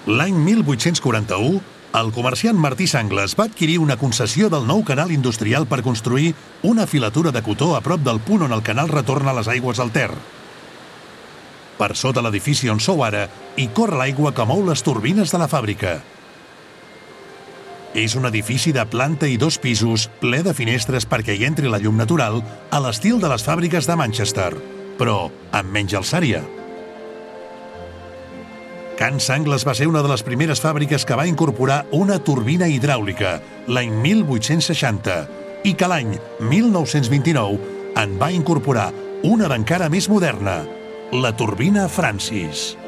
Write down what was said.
L'any 1841, el comerciant Martí Sangles va adquirir una concessió del nou canal industrial per construir una filatura de cotó a prop del punt on el canal retorna les aigües al Ter. Per sota l'edifici on sou ara, hi corre l'aigua que mou les turbines de la fàbrica. És un edifici de planta i 2 pisos, ple de finestres perquè hi entri la llum natural, a l'estil de les fàbriques de Manchester, però amb menys alçària. Can Sangles va ser una de les primeres fàbriques que va incorporar una turbina hidràulica l'any 1860 i que l'any 1929 en va incorporar una d'encara més moderna, la turbina Francis.